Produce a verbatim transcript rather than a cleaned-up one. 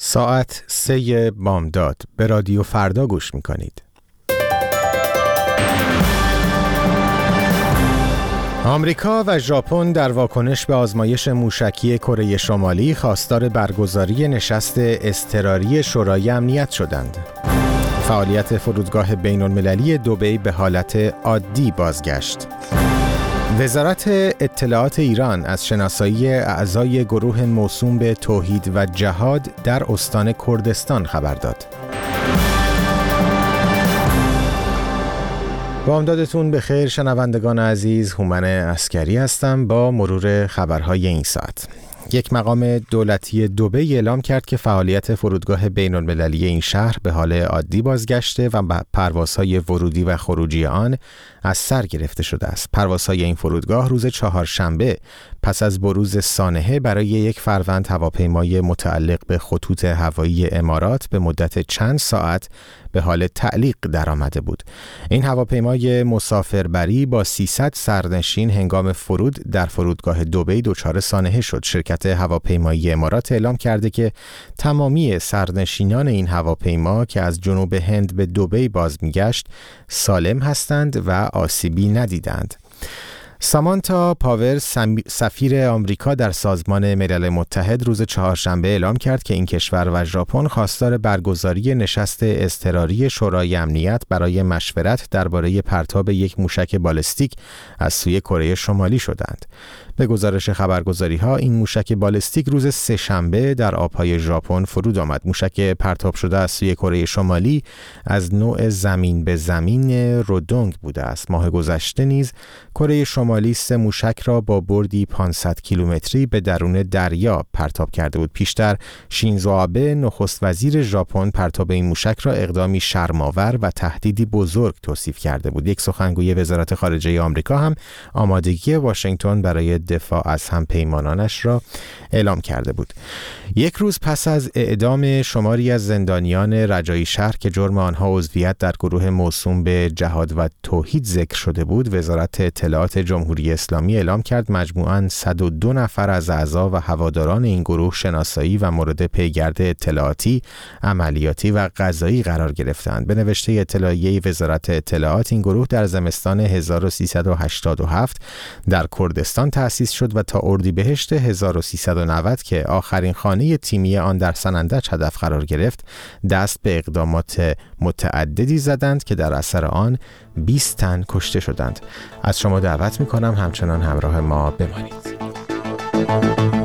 ساعت سه بامداد به رادیو فردا گوش میکنید. آمریکا و ژاپن در واکنش به آزمایش موشکی کره شمالی خواستار برگزاری نشست اضطراری شورای امنیت شدند. فعالیت فرودگاه بین‌المللی دبی به حالت عادی بازگشت. وزارت اطلاعات ایران از شناسایی اعضای گروه موسوم به توحید و جهاد در استان کردستان خبر داد. بامدادتون بخیر شنوندگان عزیز، هومن عسکری هستم با مرور خبرهای این ساعت. یک مقام دولتی دبی اعلام کرد که فعالیت فرودگاه بین‌المللی این شهر به حال عادی بازگشته و پروازهای ورودی و خروجی آن از سر گرفته شده است. پروازهای این فرودگاه روز چهارشنبه پس از بروز سانحه برای یک فروند هواپیمای متعلق به خطوط هوایی امارات به مدت چند ساعت به حال تعلیق درآمده بود. این هواپیمای مسافربری با سیصد سرنشین هنگام فرود در فرودگاه دبی دچار سانحه شد. شرکت هواپیمایی امارات اعلام کرده که تمامی سرنشینان این هواپیما که از جنوب هند به دبی باز میگشت سالم هستند و آسیبی ندیدند. سامانتا پاور سفیر آمریکا در سازمان ملل متحد روز چهارشنبه اعلام کرد که این کشور و ژاپن خواستار برگزاری نشست اضطراری شورای امنیت برای مشورت درباره پرتاب یک موشک بالستیک از سوی کره شمالی شدند. به گزارش خبرگزاری‌ها این موشک بالستیک روز سه‌شنبه در آب‌های ژاپن فرود آمد. موشک پرتاب شده از سوی کره شمالی از نوع زمین به زمین رودونگ بوده است. ماه گذشته نیز کره شمالی سه موشک را با بردی پانصد کیلومتری به درون دریا پرتاب کرده بود. پیشتر شینزو آبه نخست وزیر ژاپن پرتاب این موشک را اقدامی شرم‌آور و تهدیدی بزرگ توصیف کرده بود. یک سخنگوی وزارت خارجه آمریکا هم آمادگی واشنگتن برای دفاع از همپیمانانش را اعلام کرده بود. یک روز پس از اعدام شماری از زندانیان رجایی شهر که جرم آنها عضویت در گروه موسوم به جهاد و توحید ذکر شده بود، وزارت اطلاعات جمهوری اسلامی اعلام کرد مجموعاً صد و دو نفر از اعضا و هواداران این گروه شناسایی و مورد پیگرد اطلاعاتی، عملیاتی و قضایی قرار گرفتند. به نوشته اطلاعیه وزارت اطلاعات این گروه در زمستان هزار و سیصد و هشتاد و هفت در کردستان تأسیس شد و تا اردیبهشت هزار و سیصد و نود که آخرین خانه تیمی آن در سنندج هدف قرار گرفت دست به اقدامات متعددی زدند که در اثر آن بیست تن کشته شدند. از شما دعوت می‌کنم همچنان همراه ما بمانید.